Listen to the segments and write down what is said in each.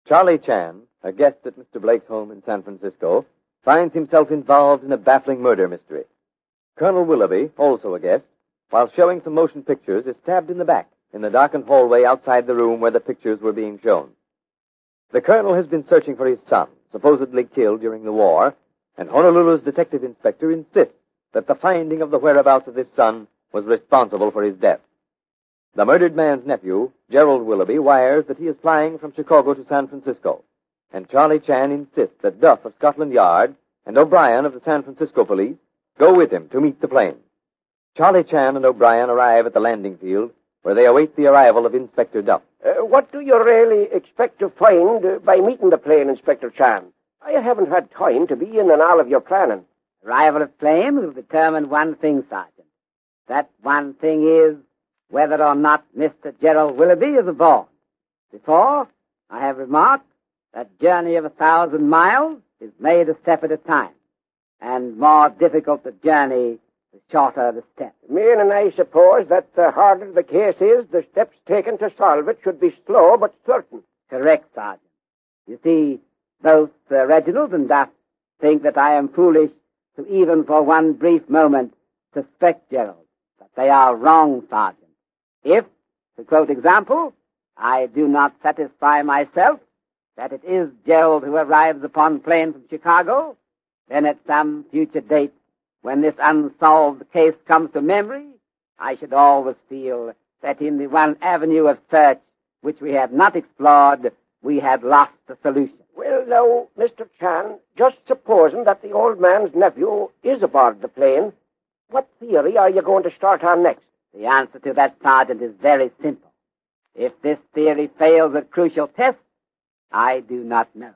Charlie Chan, a guest at Mr. Blake's home in San Francisco, finds himself involved in a baffling murder mystery. Colonel Willoughby, also a guest, while showing some motion pictures, is stabbed in the back in the darkened hallway outside the room where the pictures were being shown. The colonel has been searching for his son, supposedly killed during the war, and Honolulu's detective inspector insists that the finding of the whereabouts of this son was responsible for his death. The murdered man's nephew, Gerald Willoughby, wires that he is flying from Chicago to San Francisco, and Charlie Chan insists that Duff of Scotland Yard and O'Brien of the San Francisco police go with him to meet the plane. Charlie Chan and O'Brien arrive at the landing field, where they await the arrival of Inspector Duff. What do you really expect to find by meeting the plane, Inspector Chan? I haven't had time to be in on all of your planning. Arrival of plane will determine one thing, Sergeant. That one thing is whether or not Mr. Gerald Willoughby is aboard. Before, I have remarked that journey of 1,000 miles is made a step at a time, and more difficult the journey, the shorter the step. Meaning, I suppose, that the harder the case is, the steps taken to solve it should be slow but certain. Correct, Sergeant. You see, both Reginald and Duff think that I am foolish to even for one brief moment suspect Gerald. But they are wrong, Sergeant. If, to quote example, I do not satisfy myself that it is Gerald who arrives upon plane from Chicago, then at some future date, when this unsolved case comes to memory, I should always feel that in the one avenue of search which we had not explored, we had lost the solution. Well, now, Mr. Chan, just supposing that the old man's nephew is aboard the plane, what theory are you going to start on next? The answer to that, Sergeant, is very simple. If this theory fails at crucial tests, I do not know.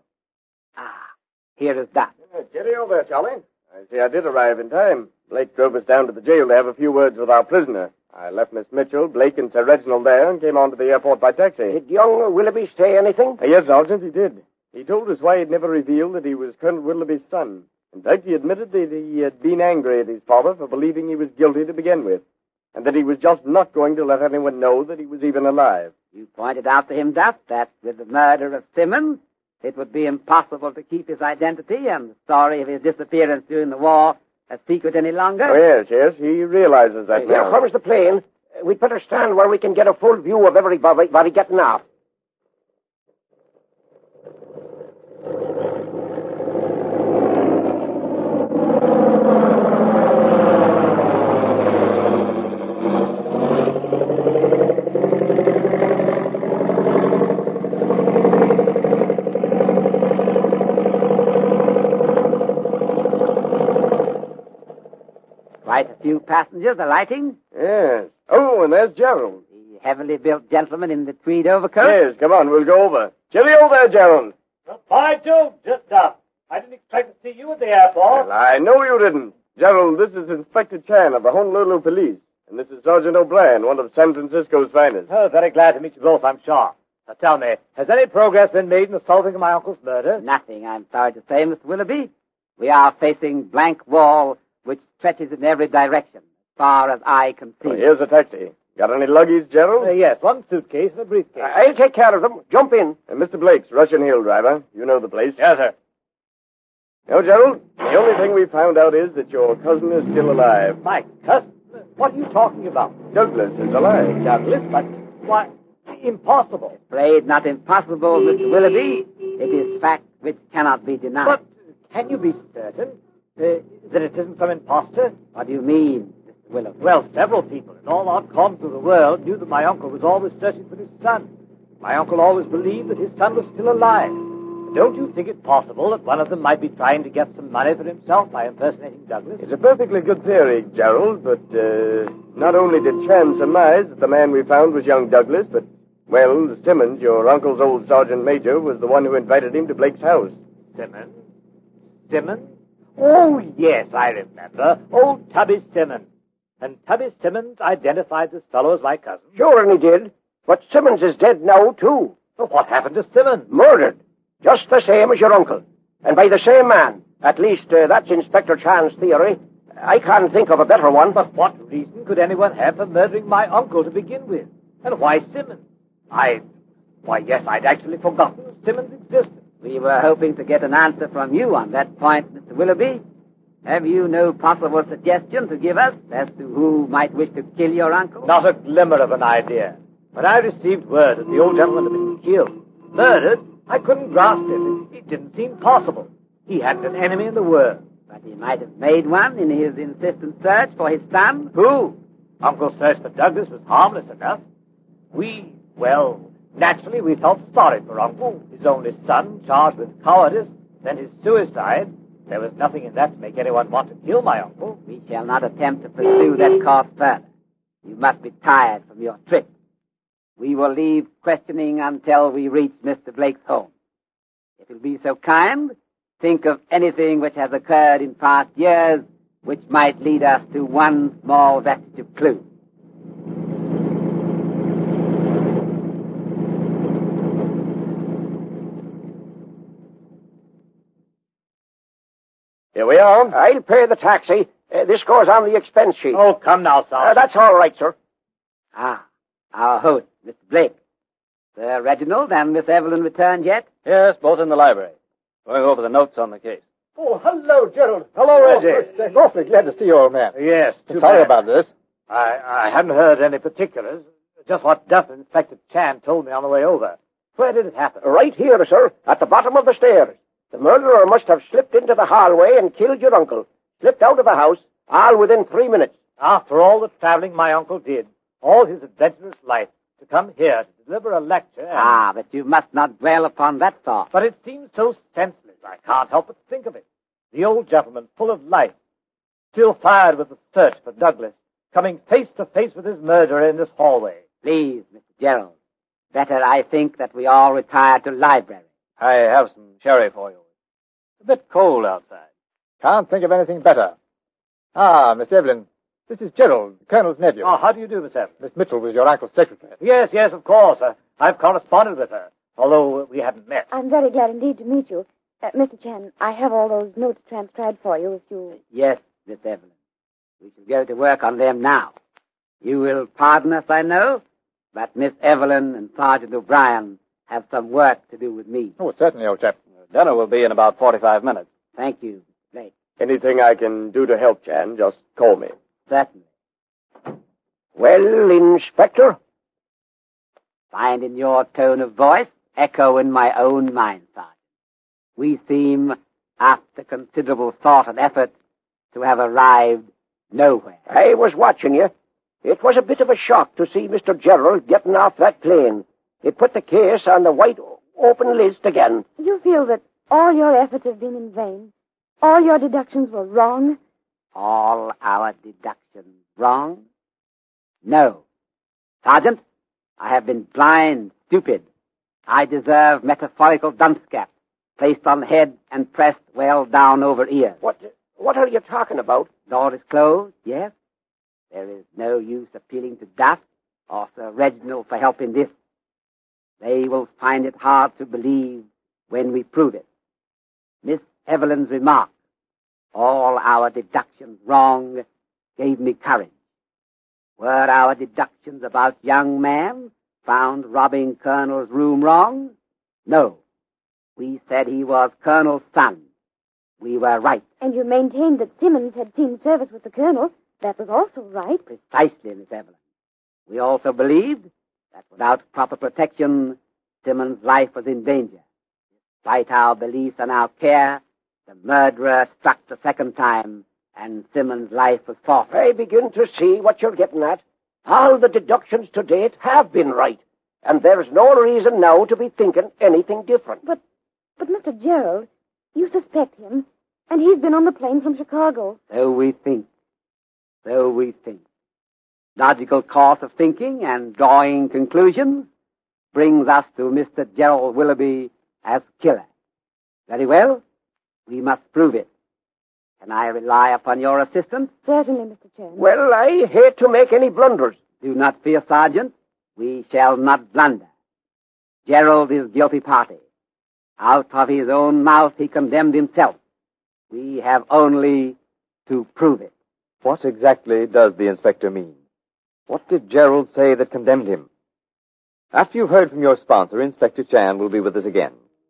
Here is Duff. Cheerio there, Charlie. I see I did arrive in time. Blake drove us down to the jail to have a few words with our prisoner. I left Miss Mitchell, Blake, and Sir Reginald there and came on to the airport by taxi. Did young Willoughby say anything? Yes, Sergeant, he did. He told us why he'd never revealed that he was Colonel Willoughby's son. In fact, he admitted that he had been angry at his father for believing he was guilty to begin with, and that he was just not going to let anyone know that he was even alive. You pointed out to him, Duff, that with the murder of Simmons, it would be impossible to keep his identity and the story of his disappearance during the war a secret any longer. Oh, yes, he realizes that Here now. comes the plane. We'd better stand where we can get a full view of everybody getting off. Quite a few passengers alighting. Yes. Oh, and there's Gerald. The heavily built gentleman in the tweed overcoat. Yes, come on, we'll go over. Cheerio there, Gerald. By Jove, just up. I didn't expect to see you at the airport. Well, I know you didn't. Gerald, this is Inspector Chan of the Honolulu Police, and this is Sergeant O'Brien, one of San Francisco's finest. Oh, very glad to meet you both, I'm sure. Now tell me, has any progress been made in the solving of my uncle's murder? Nothing, I'm sorry to say, Mr. Willoughby. We are facing blank wall which stretches in every direction, as far as eye can see. Oh, here's a taxi. Got any luggage, Gerald? Yes, one suitcase and a briefcase. I'll take care of them. Jump in. Mr. Blake's Russian Hill driver. You know the place. Yes, sir. No, Gerald, the only thing we found out is that your cousin is still alive. My cousin? What are you talking about? Douglas is alive. Douglas? But, why, impossible. Afraid not impossible, Mr. Willoughby. It is fact which cannot be denied. But can you be certain that it isn't some impostor? What do you mean, Mr. Willoughby? Well, several people in all odd corners of the world knew that my uncle was always searching for his son. My uncle always believed that his son was still alive. Don't you think it possible that one of them might be trying to get some money for himself by impersonating Douglas? It's a perfectly good theory, Gerald, but not only did Chan surmise that the man we found was young Douglas, but, well, Simmons, your uncle's old sergeant major, was the one who invited him to Blake's house. Simmons? Simmons? Oh, yes, I remember. Old Tubby Simmons. And Tubby Simmons identified this fellow as my cousin. Sure, and he did. But Simmons is dead now, too. Well, what happened to Simmons? Murdered. Just the same as your uncle. And by the same man. At least, that's Inspector Chan's theory. I can't think of a better one. But what reason could anyone have for murdering my uncle to begin with? And why Simmons? Why, yes, I'd actually forgotten Simmons' existence. We were hoping to get an answer from you on that point, Mr. Willoughby. Have you no possible suggestion to give us as to who might wish to kill your uncle? Not a glimmer of an idea. When I received word that the old gentleman had been killed, murdered, I couldn't grasp it. It didn't seem possible. He hadn't an enemy in the world. But he might have made one in his insistent search for his son. Who? Uncle's search for Douglas was harmless enough. Naturally we felt sorry for Uncle, his only son, charged with cowardice, then his suicide. There was nothing in that to make anyone want to kill my uncle. We shall not attempt to pursue that course further. You must be tired from your trip. We will leave questioning until we reach Mr. Blake's home. If you'll be so kind, think of anything which has occurred in past years which might lead us to one small vestige of clue. Here we are. I'll pay the taxi. This goes on the expense sheet. Oh, come now, Sergeant. That's all right, sir. Our host, Mr. Blake. Sir Reginald and Miss Evelyn returned yet? Yes, both in the library. Going over the notes on the case. Oh, hello, Gerald. Hello, Reggie. I'm awfully glad to see you, old man. Yes, too Sorry bad. about this. I hadn't heard any particulars. Just what Duff and Inspector Chan told me on the way over. Where did it happen? Right here, sir, at the bottom of the stairs. The murderer must have slipped into the hallway and killed your uncle. Slipped out of the house, all within 3 minutes. After all the traveling my uncle did, all his adventurous life, to come here to deliver a lecture and... But you must not dwell upon that thought. But it seems so senseless, I can't help but think of it. The old gentleman, full of life, still fired with the search for Douglas, coming face to face with his murderer in this hallway. Please, Mr. Gerald. Better, I think, that we all retire to library. I have some sherry for you. It's a bit cold outside. Can't think of anything better. Miss Evelyn, this is Gerald, the Colonel's nephew. Oh, how do you do, Miss Evans? Miss Mitchell was your uncle's secretary. Yes, of course. I've corresponded with her, although we hadn't met. I'm very glad indeed to meet you. Mr. Chan, I have all those notes transcribed for you if you... Yes, Miss Evelyn. We shall go to work on them now. You will pardon us, I know, but Miss Evelyn and Sergeant O'Brien have some work to do with me. Oh, certainly, old chap. Dinner will be in about 45 minutes. Thank you, Mr. Blake. Anything I can do to help, Chan, just call me. Certainly. Well, Inspector? Find in your tone of voice echo in my own mind, Sergeant. We seem, after considerable thought and effort, to have arrived nowhere. I was watching you. It was a bit of a shock to see Mr. Gerald getting off that plane. It put the case on the white open list again. You feel that all your efforts have been in vain? All your deductions were wrong? All our deductions wrong? No. Sergeant, I have been blind, stupid. I deserve metaphorical dunce cap, placed on head and pressed well down over ears. What are you talking about? Door is closed, yes. There is no use appealing to Duff or Sir Reginald for help in this. They will find it hard to believe when we prove it. Miss Evelyn's remark, all our deductions wrong, gave me courage. Were our deductions about young man found robbing Colonel's room wrong? No. We said he was Colonel's son. We were right. And you maintained that Simmons had seen service with the Colonel. That was also right. Precisely, Miss Evelyn. We also believed that without proper protection, Simmons' life was in danger. Despite our beliefs and our care, the murderer struck the second time, and Simmons' life was forfeit. I begin to see what you're getting at. All the deductions to date have been right, and there's no reason now to be thinking anything different. But Mr. Gerald, you suspect him, and he's been on the plane from Chicago. So we think. Logical course of thinking and drawing conclusions brings us to Mr. Gerald Willoughby as killer. Very well. We must prove it. Can I rely upon your assistance? Certainly, Mr. Chan. Well, I hate to make any blunders. Do not fear, Sergeant. We shall not blunder. Gerald is guilty party. Out of his own mouth he condemned himself. We have only to prove it. What exactly does the inspector mean? What did Gerald say that condemned him? After you've heard from your sponsor, Inspector Chan will be with us again.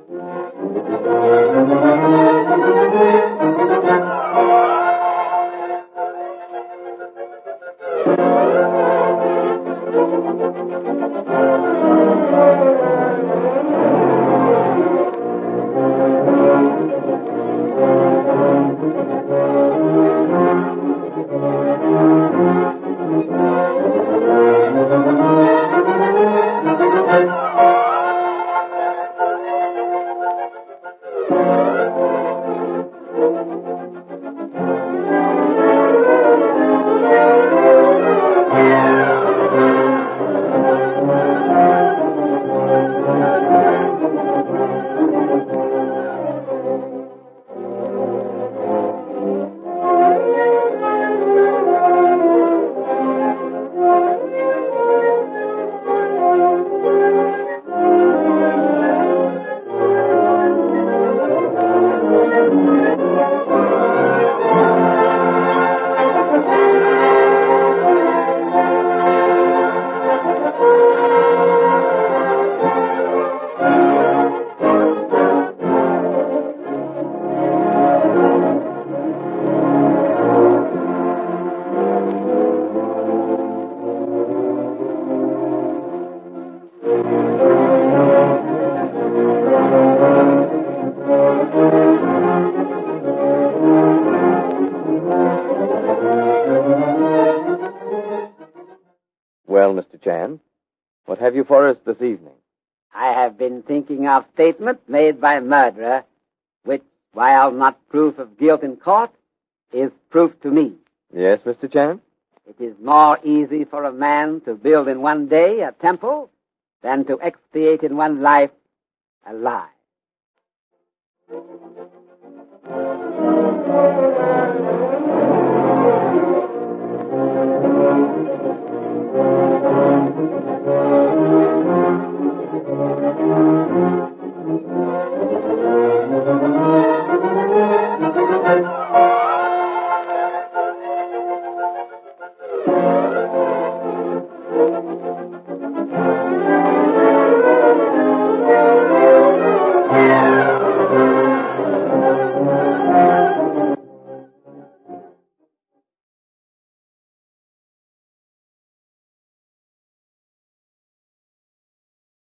Well, Mr. Chan, what have you for us this evening? I have been thinking of statements made by murderer, which, while not proof of guilt in court, is proof to me. Yes, Mr. Chan? It is more easy for a man to build in one day a temple than to expiate in one life a lie.